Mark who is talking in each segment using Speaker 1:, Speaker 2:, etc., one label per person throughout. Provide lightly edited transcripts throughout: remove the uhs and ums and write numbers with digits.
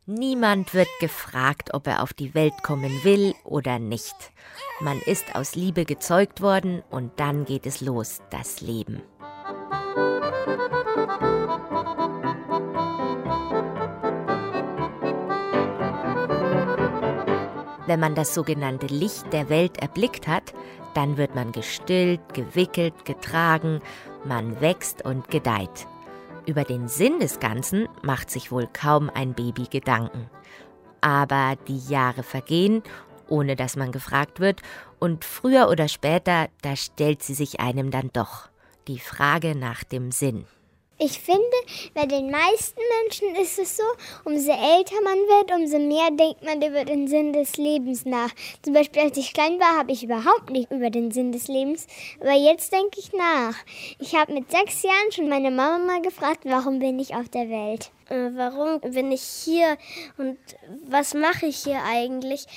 Speaker 1: Niemand wird gefragt, ob er auf die Welt kommen will oder nicht. Man ist aus Liebe gezeugt worden und dann geht es los, das Leben. Wenn man das sogenannte Licht der Welt erblickt hat, dann wird man gestillt, gewickelt, getragen, man wächst und gedeiht. Über den Sinn des Ganzen macht sich wohl kaum ein Baby Gedanken. Aber die Jahre vergehen, ohne dass man gefragt wird, und früher oder später, da stellt sie sich einem dann doch, die Frage nach dem Sinn.
Speaker 2: Ich finde, bei den meisten Menschen ist es so, umso älter man wird, umso mehr denkt man über den Sinn des Lebens nach. Zum Beispiel, als ich klein war, habe ich überhaupt nicht über den Sinn des Lebens, aber jetzt denke ich nach. Ich habe mit 6 Jahren schon meine Mama mal gefragt, warum bin ich auf der Welt?
Speaker 3: Warum bin ich hier und was mache ich hier eigentlich?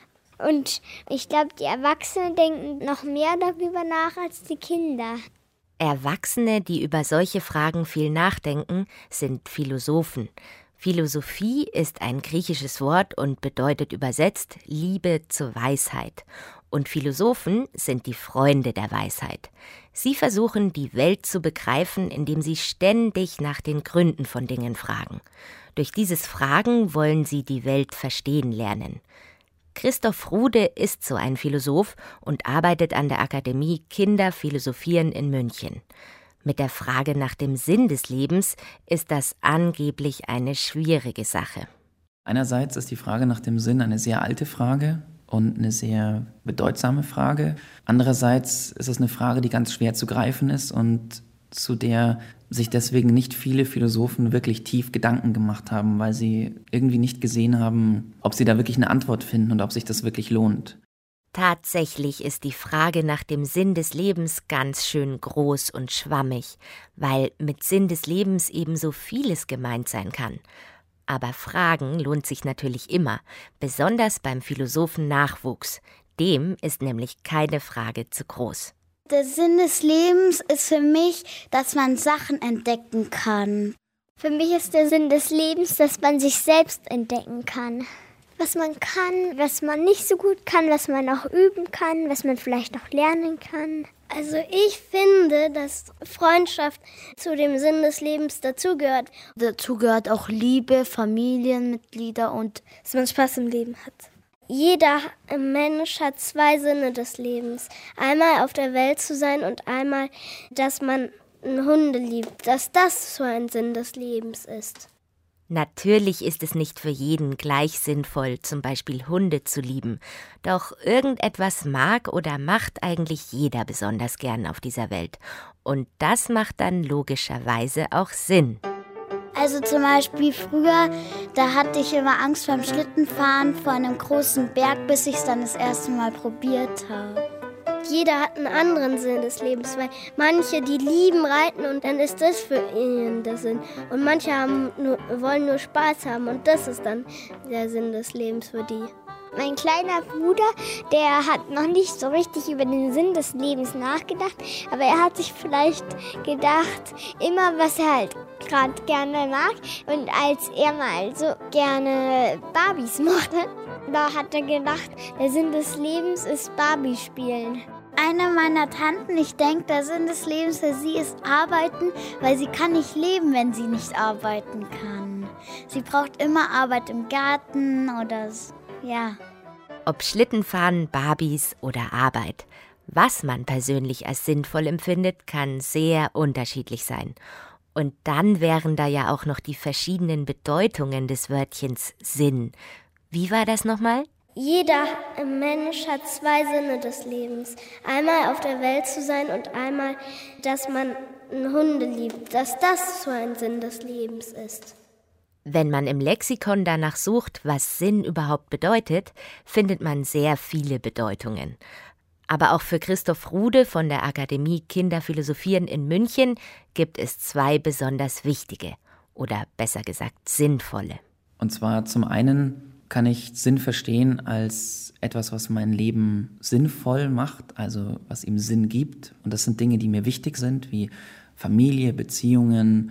Speaker 2: Und ich glaube, die Erwachsenen denken noch mehr darüber nach als die Kinder.
Speaker 1: Erwachsene, die über solche Fragen viel nachdenken, sind Philosophen. Philosophie ist ein griechisches Wort und bedeutet übersetzt Liebe zur Weisheit. Und Philosophen sind die Freunde der Weisheit. Sie versuchen, die Welt zu begreifen, indem sie ständig nach den Gründen von Dingen fragen. Durch dieses Fragen wollen sie die Welt verstehen lernen. Christoph Rude ist so ein Philosoph und arbeitet an der Akademie Kinder philosophieren in München. Mit der Frage nach dem Sinn des Lebens ist das angeblich eine schwierige Sache.
Speaker 4: Einerseits ist die Frage nach dem Sinn eine sehr alte Frage und eine sehr bedeutsame Frage. Andererseits ist es eine Frage, die ganz schwer zu greifen ist und zu der sich deswegen nicht viele Philosophen wirklich tief Gedanken gemacht haben, weil sie irgendwie nicht gesehen haben, ob sie da wirklich eine Antwort finden und ob sich das wirklich lohnt.
Speaker 1: Tatsächlich ist die Frage nach dem Sinn des Lebens ganz schön groß und schwammig, weil mit Sinn des Lebens eben so vieles gemeint sein kann. Aber Fragen lohnt sich natürlich immer, besonders beim Philosophen Nachwuchs. Dem ist nämlich keine Frage zu groß.
Speaker 5: Der Sinn des Lebens ist für mich, dass man Sachen entdecken kann.
Speaker 2: Für mich ist der Sinn des Lebens, dass man sich selbst entdecken kann. Was man kann, was man nicht so gut kann, was man auch üben kann, was man vielleicht noch lernen kann.
Speaker 3: Also ich finde, dass Freundschaft zu dem Sinn des Lebens dazugehört.
Speaker 5: Dazu gehört auch Liebe, Familienmitglieder und
Speaker 3: dass man Spaß im Leben hat. Jeder Mensch hat 2 Sinne des Lebens. Einmal auf der Welt zu sein und einmal, dass man Hunde liebt. Dass das so ein Sinn des Lebens ist.
Speaker 1: Natürlich ist es nicht für jeden gleich sinnvoll, zum Beispiel Hunde zu lieben. Doch irgendetwas mag oder macht eigentlich jeder besonders gern auf dieser Welt. Und das macht dann logischerweise auch Sinn.
Speaker 5: Also zum Beispiel früher, da hatte ich immer Angst beim Schlittenfahren vor einem großen Berg, bis ich es dann das erste Mal probiert habe.
Speaker 3: Jeder hat einen anderen Sinn des Lebens, weil manche, die lieben Reiten und dann ist das für ihn der Sinn. Und manche wollen nur Spaß haben und das ist dann der Sinn des Lebens für die.
Speaker 2: Mein kleiner Bruder, der hat noch nicht so richtig über den Sinn des Lebens nachgedacht, aber er hat sich vielleicht gedacht, immer was er halt gerade gerne mag. Und als er mal so gerne Barbies mochte, da hat er gedacht, der Sinn des Lebens ist Barbie spielen.
Speaker 5: Eine meiner Tanten, ich denke, der Sinn des Lebens für sie ist arbeiten, weil sie kann nicht leben, wenn sie nicht arbeiten kann. Sie braucht immer Arbeit im Garten oder so. Ja.
Speaker 1: Ob Schlittenfahren, Barbies oder Arbeit. Was man persönlich als sinnvoll empfindet, kann sehr unterschiedlich sein. Und dann wären da ja auch noch die verschiedenen Bedeutungen des Wörtchens Sinn. Wie war das nochmal?
Speaker 3: Jeder Mensch hat 2 Sinne des Lebens. Einmal auf der Welt zu sein und einmal, dass man Hunde liebt. Dass das so ein Sinn des Lebens ist.
Speaker 1: Wenn man im Lexikon danach sucht, was Sinn überhaupt bedeutet, findet man sehr viele Bedeutungen. Aber auch für Christoph Rude von der Akademie Kinder philosophieren in München gibt es 2 besonders wichtige oder besser gesagt sinnvolle.
Speaker 4: Und zwar zum einen kann ich Sinn verstehen als etwas, was mein Leben sinnvoll macht, also was ihm Sinn gibt. Und das sind Dinge, die mir wichtig sind, wie Familie, Beziehungen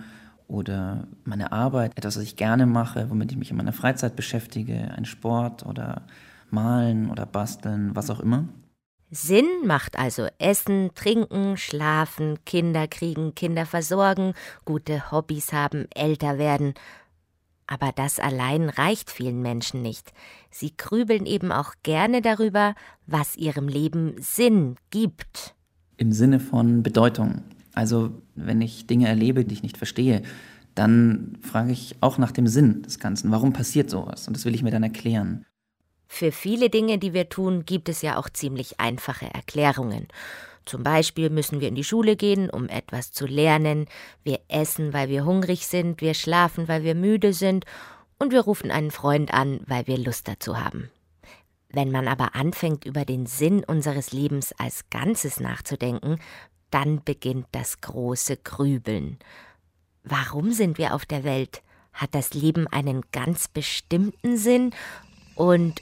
Speaker 4: oder meine Arbeit, etwas, was ich gerne mache, womit ich mich in meiner Freizeit beschäftige, ein Sport oder Malen oder Basteln, was auch immer.
Speaker 1: Sinn macht also Essen, Trinken, Schlafen, Kinder kriegen, Kinder versorgen, gute Hobbys haben, älter werden. Aber das allein reicht vielen Menschen nicht. Sie grübeln eben auch gerne darüber, was ihrem Leben Sinn gibt.
Speaker 4: Im Sinne von Bedeutung. Also wenn ich Dinge erlebe, die ich nicht verstehe, dann frage ich auch nach dem Sinn des Ganzen. Warum passiert sowas? Und das will ich mir dann erklären.
Speaker 1: Für viele Dinge, die wir tun, gibt es ja auch ziemlich einfache Erklärungen. Zum Beispiel müssen wir in die Schule gehen, um etwas zu lernen. Wir essen, weil wir hungrig sind. Wir schlafen, weil wir müde sind. Und wir rufen einen Freund an, weil wir Lust dazu haben. Wenn man aber anfängt, über den Sinn unseres Lebens als Ganzes nachzudenken, dann beginnt das große Grübeln. Warum sind wir auf der Welt? Hat das Leben einen ganz bestimmten Sinn? Und.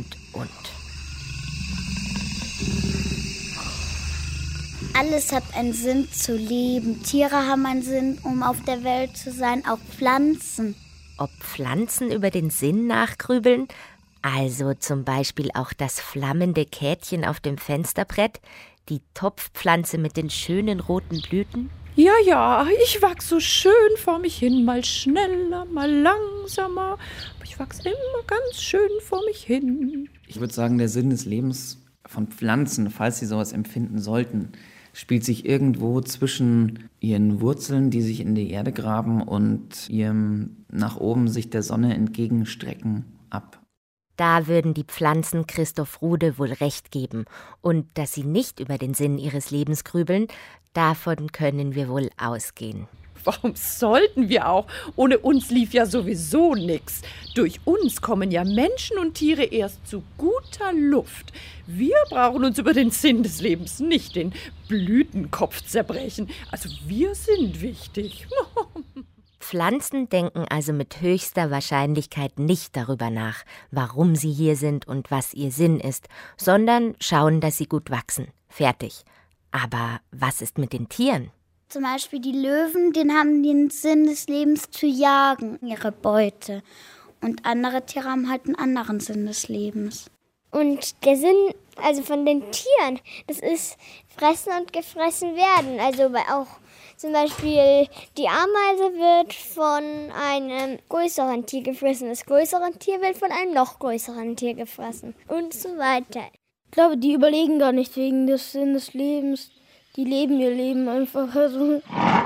Speaker 5: Alles hat einen Sinn zu leben. Tiere haben einen Sinn, um auf der Welt zu sein, auch Pflanzen.
Speaker 1: Ob Pflanzen über den Sinn nachgrübeln? Also zum Beispiel auch das flammende Kätchen auf dem Fensterbrett, die Topfpflanze mit den schönen roten Blüten?
Speaker 6: Ja, ich wachse so schön vor mich hin, mal schneller, mal langsamer. Aber ich wachse immer ganz schön vor mich hin.
Speaker 4: Ich würde sagen, der Sinn des Lebens von Pflanzen, falls sie sowas empfinden sollten, spielt sich irgendwo zwischen ihren Wurzeln, die sich in die Erde graben, und ihrem nach oben sich der Sonne entgegenstrecken ab.
Speaker 1: Da würden die Pflanzen Christoph Rude wohl recht geben. Und dass sie nicht über den Sinn ihres Lebens grübeln, davon können wir wohl ausgehen.
Speaker 6: Warum sollten wir auch? Ohne uns lief ja sowieso nichts. Durch uns kommen ja Menschen und Tiere erst zu guter Luft. Wir brauchen uns über den Sinn des Lebens nicht den Blütenkopf zerbrechen. Also wir sind wichtig.
Speaker 1: Pflanzen denken also mit höchster Wahrscheinlichkeit nicht darüber nach, warum sie hier sind und was ihr Sinn ist, sondern schauen, dass sie gut wachsen. Fertig. Aber was ist mit den Tieren?
Speaker 5: Zum Beispiel die Löwen, denen haben den Sinn des Lebens zu jagen, ihre Beute. Und andere Tiere haben halt einen anderen Sinn des Lebens.
Speaker 2: Und der Sinn, also von den Tieren, das ist fressen und gefressen werden. Also auch zum Beispiel die Ameise wird von einem größeren Tier gefressen. Das größere Tier wird von einem noch größeren Tier gefressen. Und so weiter.
Speaker 3: Ich glaube, die überlegen gar nicht wegen des Sinn des Lebens. Die leben ihr Leben einfach. Also.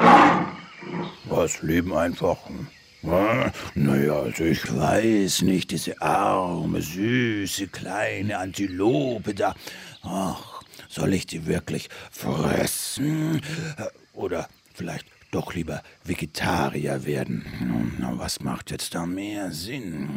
Speaker 7: Was, leben einfach? Naja, also ich weiß nicht, diese arme, süße, kleine Antilope da. Ach, soll ich die wirklich fressen? Oder vielleicht doch lieber Vegetarier werden? Na, was macht jetzt da mehr Sinn?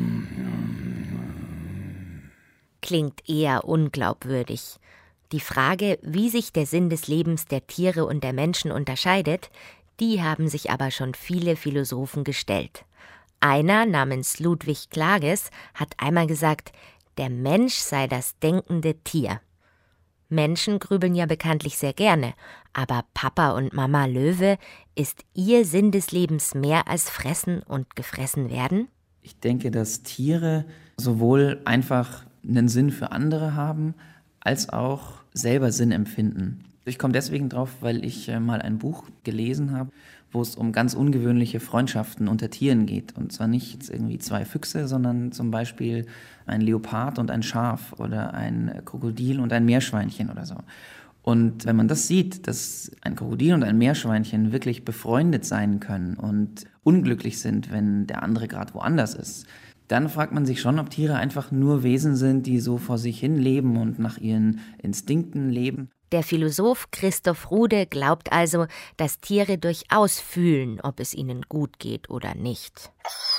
Speaker 1: Klingt eher unglaubwürdig. Die Frage, wie sich der Sinn des Lebens der Tiere und der Menschen unterscheidet, die haben sich aber schon viele Philosophen gestellt. Einer namens Ludwig Klages hat einmal gesagt, der Mensch sei das denkende Tier. Menschen grübeln ja bekanntlich sehr gerne, aber Papa und Mama Löwe, ist ihr Sinn des Lebens mehr als fressen und gefressen werden?
Speaker 4: Ich denke, dass Tiere sowohl einfach einen Sinn für andere haben, als auch selber Sinn empfinden. Ich komme deswegen drauf, weil ich mal ein Buch gelesen habe, wo es um ganz ungewöhnliche Freundschaften unter Tieren geht. Und zwar nicht jetzt irgendwie zwei Füchse, sondern zum Beispiel ein Leopard und ein Schaf oder ein Krokodil und ein Meerschweinchen oder so. Und wenn man das sieht, dass ein Krokodil und ein Meerschweinchen wirklich befreundet sein können und unglücklich sind, wenn der andere gerade woanders ist, dann fragt man sich schon, ob Tiere einfach nur Wesen sind, die so vor sich hin leben und nach ihren Instinkten leben.
Speaker 1: Der Philosoph Christoph Rude glaubt also, dass Tiere durchaus fühlen, ob es ihnen gut geht oder nicht.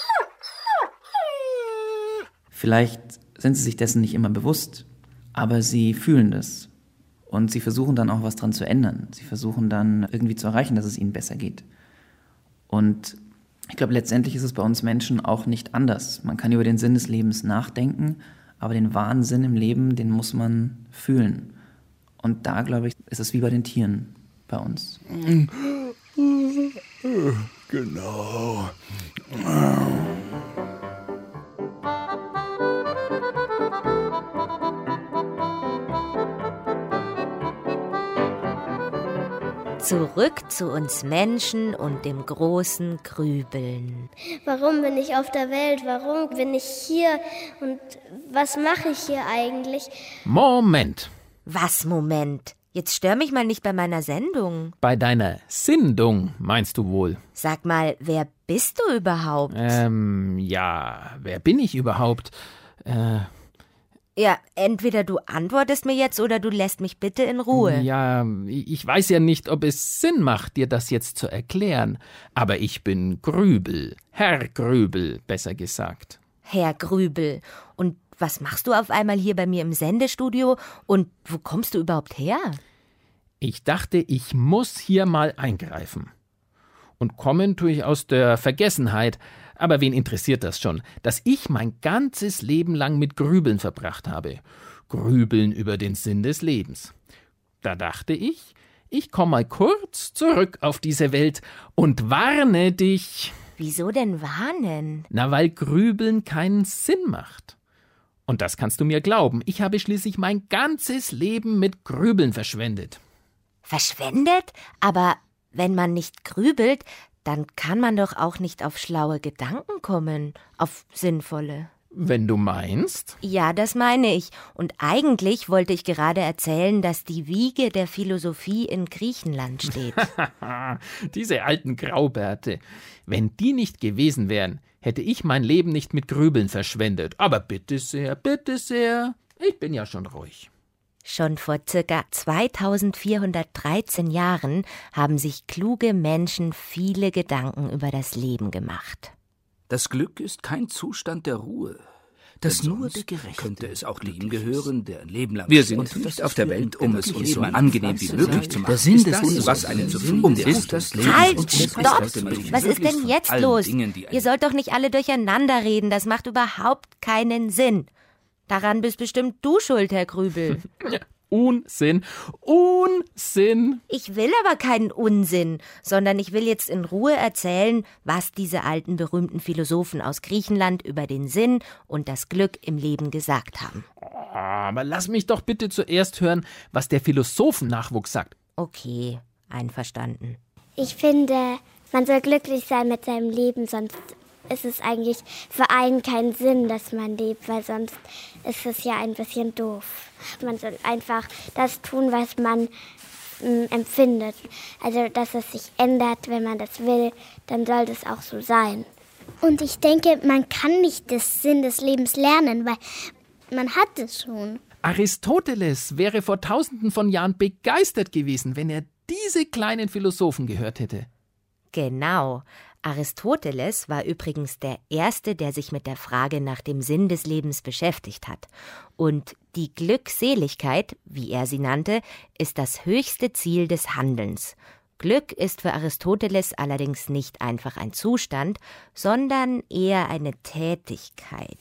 Speaker 4: Vielleicht sind sie sich dessen nicht immer bewusst, aber sie fühlen das. Und sie versuchen dann auch was dran zu ändern. Sie versuchen dann irgendwie zu erreichen, dass es ihnen besser geht. Und ich glaube, letztendlich ist es bei uns Menschen auch nicht anders. Man kann über den Sinn des Lebens nachdenken, aber den wahren Sinn im Leben, den muss man fühlen. Und da, glaube ich, ist es wie bei den Tieren bei uns.
Speaker 7: Genau.
Speaker 1: Zurück zu uns Menschen und dem großen Grübeln.
Speaker 3: Warum bin ich auf der Welt? Warum bin ich hier? Und was mache ich hier eigentlich?
Speaker 8: Moment.
Speaker 1: Was, Moment? Jetzt stör mich mal nicht bei meiner Sendung.
Speaker 8: Bei deiner Sindung meinst du wohl?
Speaker 1: Sag mal, wer bist du überhaupt?
Speaker 8: Ja, wer bin ich überhaupt?
Speaker 1: Ja, entweder du antwortest mir jetzt oder du lässt mich bitte in Ruhe.
Speaker 8: Ja, ich weiß ja nicht, ob es Sinn macht, dir das jetzt zu erklären. Aber ich bin Grübel. Herr Grübel, besser gesagt.
Speaker 1: Herr Grübel. Und was machst du auf einmal hier bei mir im Sendestudio? Und wo kommst du überhaupt her?
Speaker 8: Ich dachte, ich muss hier mal eingreifen. Und kommen tue ich aus der Vergessenheit. Aber wen interessiert das schon, dass ich mein ganzes Leben lang mit Grübeln verbracht habe? Grübeln über den Sinn des Lebens. Da dachte ich komme mal kurz zurück auf diese Welt und warne dich.
Speaker 1: Wieso denn warnen?
Speaker 8: Na, weil Grübeln keinen Sinn macht. Und das kannst du mir glauben. Ich habe schließlich mein ganzes Leben mit Grübeln verschwendet.
Speaker 1: Verschwendet? Aber wenn man nicht grübelt, dann kann man doch auch nicht auf schlaue Gedanken kommen, auf sinnvolle.
Speaker 8: Wenn du meinst?
Speaker 1: Ja, das meine ich. Und eigentlich wollte ich gerade erzählen, dass die Wiege der Philosophie in Griechenland steht.
Speaker 8: Diese alten Graubärte. Wenn die nicht gewesen wären, hätte ich mein Leben nicht mit Grübeln verschwendet. Aber bitte sehr, ich bin ja schon ruhig.
Speaker 1: Schon vor ca. 2413 Jahren haben sich kluge Menschen viele Gedanken über das Leben gemacht.
Speaker 9: Das Glück ist kein Zustand der Ruhe. Das nur der Gerechte könnte es auch dem gehören, der ein Leben lang. Wir sind nicht auf der Welt, um es uns so angenehm wie möglich zu machen. Der Sinn des Lebens, was einen zufrieden um ist das Leben.
Speaker 1: Halt, stopp! Was ist denn jetzt los? Ihr sollt doch nicht alle durcheinander reden, das macht überhaupt keinen Sinn. Daran bist bestimmt du schuld, Herr Grübel.
Speaker 8: Unsinn.
Speaker 1: Ich will aber keinen Unsinn, sondern ich will jetzt in Ruhe erzählen, was diese alten berühmten Philosophen aus Griechenland über den Sinn und das Glück im Leben gesagt haben.
Speaker 8: Aber lass mich doch bitte zuerst hören, was der Philosophennachwuchs sagt.
Speaker 1: Okay, einverstanden.
Speaker 2: Ich finde, man soll glücklich sein mit seinem Leben, sonst ist es eigentlich für einen keinen Sinn, dass man lebt, weil sonst ist es ja ein bisschen doof. Man soll einfach das tun, was man empfindet. Also, dass es sich ändert, wenn man das will, dann soll das auch so sein.
Speaker 3: Und ich denke, man kann nicht den Sinn des Lebens lernen, weil man hat es schon.
Speaker 8: Aristoteles wäre vor Tausenden von Jahren begeistert gewesen, wenn er diese kleinen Philosophen gehört hätte.
Speaker 1: Genau. Aristoteles war übrigens der Erste, der sich mit der Frage nach dem Sinn des Lebens beschäftigt hat. Und die Glückseligkeit, wie er sie nannte, ist das höchste Ziel des Handelns. Glück ist für Aristoteles allerdings nicht einfach ein Zustand, sondern eher eine Tätigkeit.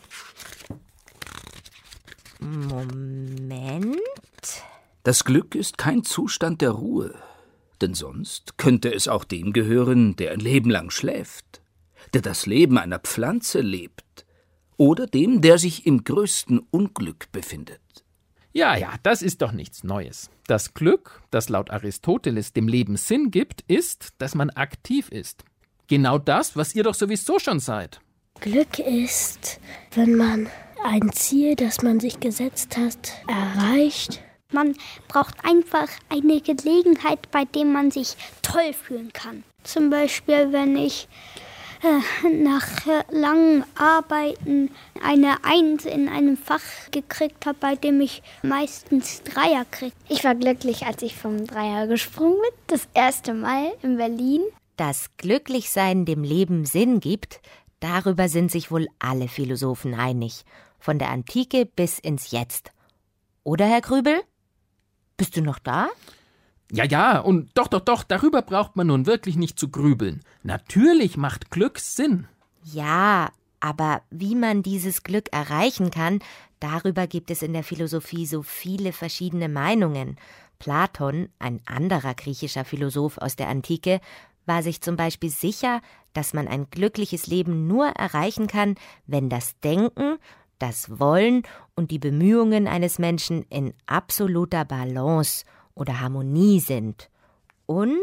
Speaker 1: Moment.
Speaker 9: Das Glück ist kein Zustand der Ruhe. Denn sonst könnte es auch dem gehören, der ein Leben lang schläft, der das Leben einer Pflanze lebt, oder dem, der sich im größten Unglück befindet.
Speaker 8: Ja, das ist doch nichts Neues. Das Glück, das laut Aristoteles dem Leben Sinn gibt, ist, dass man aktiv ist. Genau das, was ihr doch sowieso schon seid.
Speaker 10: Glück ist, wenn man ein Ziel, das man sich gesetzt hat, erreicht.
Speaker 2: Man braucht einfach eine Gelegenheit, bei der man sich toll fühlen kann. Zum Beispiel, wenn ich nach langem Arbeiten eine 1 in einem Fach gekriegt habe, bei dem ich meistens Dreier kriege. Ich war glücklich, als ich vom Dreier gesprungen bin, das erste Mal in Berlin.
Speaker 1: Dass Glücklichsein dem Leben Sinn gibt, darüber sind sich wohl alle Philosophen einig. Von der Antike bis ins Jetzt. Oder, Herr Grübel? Bist du noch da?
Speaker 8: Ja, und doch, darüber braucht man nun wirklich nicht zu grübeln. Natürlich macht Glück Sinn.
Speaker 1: Ja, aber wie man dieses Glück erreichen kann, darüber gibt es in der Philosophie so viele verschiedene Meinungen. Platon, ein anderer griechischer Philosoph aus der Antike, war sich zum Beispiel sicher, dass man ein glückliches Leben nur erreichen kann, wenn das Denken, das Wollen und die Bemühungen eines Menschen in absoluter Balance oder Harmonie sind. Und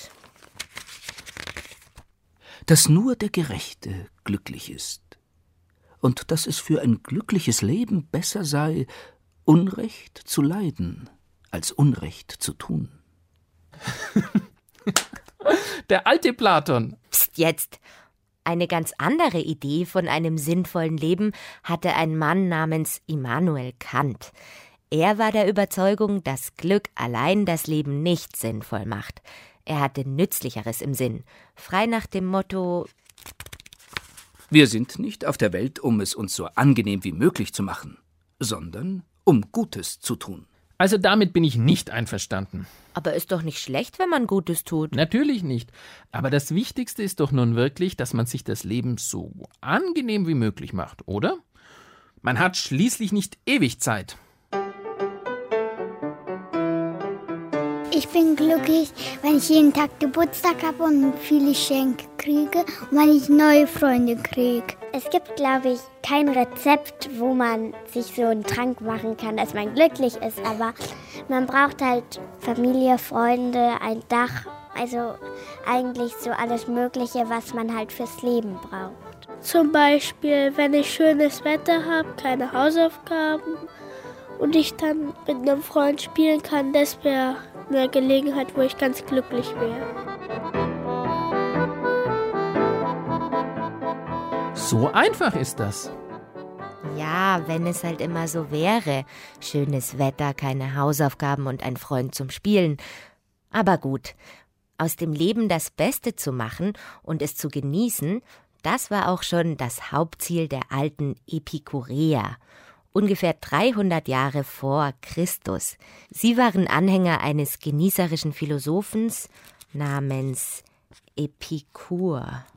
Speaker 9: dass nur der Gerechte glücklich ist und dass es für ein glückliches Leben besser sei, Unrecht zu leiden, als Unrecht zu tun.
Speaker 8: Der alte Platon.
Speaker 1: Psst, jetzt! Eine ganz andere Idee von einem sinnvollen Leben hatte ein Mann namens Immanuel Kant. Er war der Überzeugung, dass Glück allein das Leben nicht sinnvoll macht. Er hatte Nützlicheres im Sinn, frei nach dem Motto:
Speaker 9: Wir sind nicht auf der Welt, um es uns so angenehm wie möglich zu machen, sondern um Gutes zu tun.
Speaker 8: Also damit bin ich nicht einverstanden.
Speaker 1: Aber ist doch nicht schlecht, wenn man Gutes tut.
Speaker 8: Natürlich nicht. Aber das Wichtigste ist doch nun wirklich, dass man sich das Leben so angenehm wie möglich macht, oder? Man hat schließlich nicht ewig Zeit.
Speaker 5: Ich bin glücklich, wenn ich jeden Tag Geburtstag habe und viele Geschenke kriege und wenn ich neue Freunde kriege.
Speaker 2: Es gibt, glaube ich, kein Rezept, wo man sich so einen Trank machen kann, dass man glücklich ist. Aber man braucht halt Familie, Freunde, ein Dach. Also eigentlich so alles Mögliche, was man halt fürs Leben braucht.
Speaker 10: Zum Beispiel, wenn ich schönes Wetter habe, keine Hausaufgaben und ich dann mit einem Freund spielen kann, das wäre eine Gelegenheit, wo ich ganz glücklich wäre.
Speaker 8: So einfach ist das.
Speaker 1: Ja, wenn es halt immer so wäre. Schönes Wetter, keine Hausaufgaben und ein Freund zum Spielen. Aber gut, aus dem Leben das Beste zu machen und es zu genießen, das war auch schon das Hauptziel der alten Epikureer. Ungefähr 300 Jahre vor Christus. Sie waren Anhänger eines genießerischen Philosophens namens Epikur.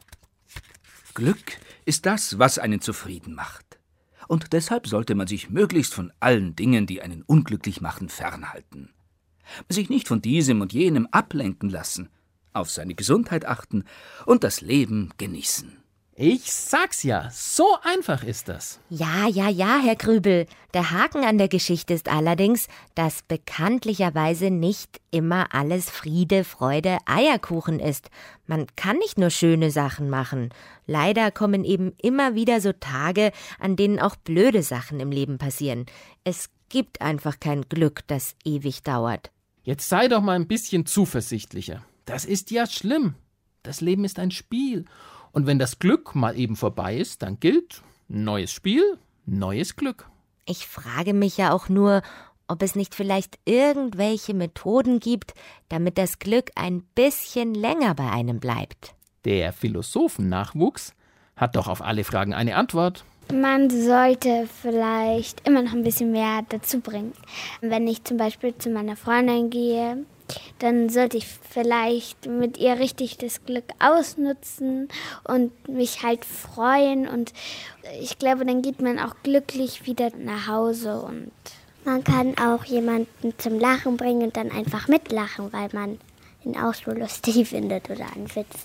Speaker 9: Glück ist das, was einen zufrieden macht. Und deshalb sollte man sich möglichst von allen Dingen, die einen unglücklich machen, fernhalten. Sich nicht von diesem und jenem ablenken lassen, auf seine Gesundheit achten und das Leben genießen.
Speaker 8: Ich sag's ja, so einfach ist das.
Speaker 1: Ja, Herr Grübel. Der Haken an der Geschichte ist allerdings, dass bekanntlicherweise nicht immer alles Friede, Freude, Eierkuchen ist. Man kann nicht nur schöne Sachen machen. Leider kommen eben immer wieder so Tage, an denen auch blöde Sachen im Leben passieren. Es gibt einfach kein Glück, das ewig dauert.
Speaker 8: Jetzt sei doch mal ein bisschen zuversichtlicher. Das ist ja schlimm. Das Leben ist ein Spiel. Und wenn das Glück mal eben vorbei ist, dann gilt neues Spiel, neues Glück.
Speaker 1: Ich frage mich ja auch nur, ob es nicht vielleicht irgendwelche Methoden gibt, damit das Glück ein bisschen länger bei einem bleibt.
Speaker 8: Der Philosophennachwuchs hat doch auf alle Fragen eine Antwort.
Speaker 2: Man sollte vielleicht immer noch ein bisschen mehr dazu bringen. Wenn ich zum Beispiel zu meiner Freundin gehe, dann sollte ich vielleicht mit ihr richtig das Glück ausnutzen und mich halt freuen. Und ich glaube, dann geht man auch glücklich wieder nach Hause. Und man kann auch jemanden zum Lachen bringen und dann einfach mitlachen, weil man ihn auch so lustig findet oder einen Witz.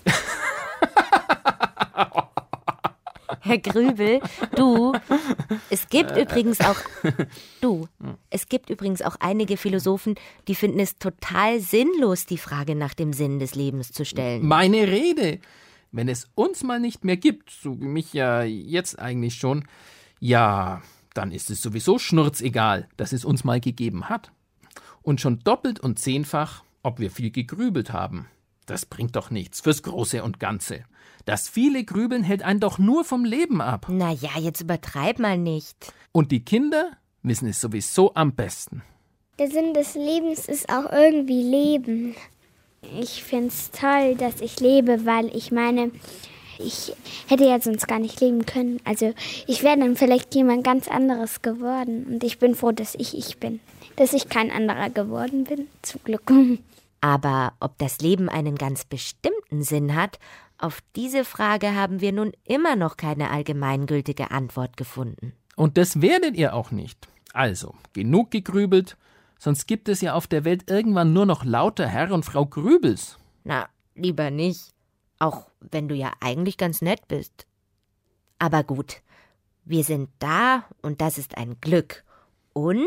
Speaker 1: Herr Grübel, es gibt übrigens auch einige Philosophen, die finden es total sinnlos, die Frage nach dem Sinn des Lebens zu stellen.
Speaker 8: Meine Rede! Wenn es uns mal nicht mehr gibt, so wie mich ja jetzt eigentlich schon, ja, dann ist es sowieso schnurzegal, dass es uns mal gegeben hat. Und schon doppelt und zehnfach, ob wir viel gegrübelt haben. Das bringt doch nichts fürs Große und Ganze. Das viele Grübeln hält einen doch nur vom Leben ab.
Speaker 1: Na ja, jetzt übertreib mal nicht.
Speaker 8: Und die Kinder wissen es sowieso am besten.
Speaker 2: Der Sinn des Lebens ist auch irgendwie Leben. Ich finde es toll, dass ich lebe, weil ich meine, ich hätte ja sonst gar nicht leben können. Also ich wäre dann vielleicht jemand ganz anderes geworden. Und ich bin froh, dass ich bin. Dass ich kein anderer geworden bin, zum Glück.
Speaker 1: Aber ob das Leben einen ganz bestimmten Sinn hat, auf diese Frage haben wir nun immer noch keine allgemeingültige Antwort gefunden.
Speaker 8: Und das werdet ihr auch nicht. Also, genug gegrübelt, sonst gibt es ja auf der Welt irgendwann nur noch lauter Herr und Frau Grübels.
Speaker 1: Na, lieber nicht. Auch wenn du ja eigentlich ganz nett bist. Aber gut, wir sind da und das ist ein Glück. Und...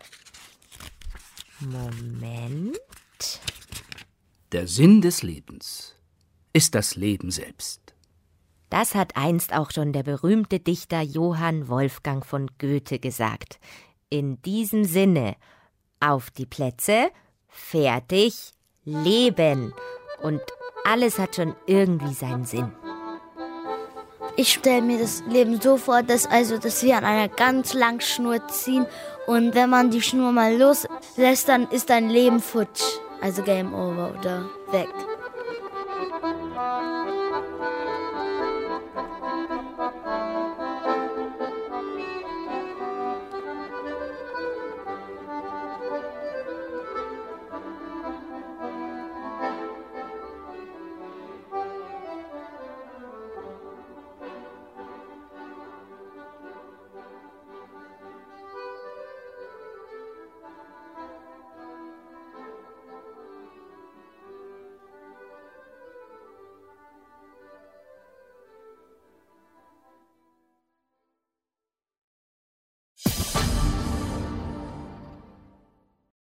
Speaker 1: Moment...
Speaker 9: Der Sinn des Lebens ist das Leben selbst.
Speaker 1: Das hat einst auch schon der berühmte Dichter Johann Wolfgang von Goethe gesagt. In diesem Sinne, auf die Plätze, fertig, leben. Und alles hat schon irgendwie seinen Sinn.
Speaker 5: Ich stelle mir das Leben so vor, dass wir an einer ganz langen Schnur ziehen und wenn man die Schnur mal loslässt, dann ist dein Leben futsch. Also Game Over oder weg.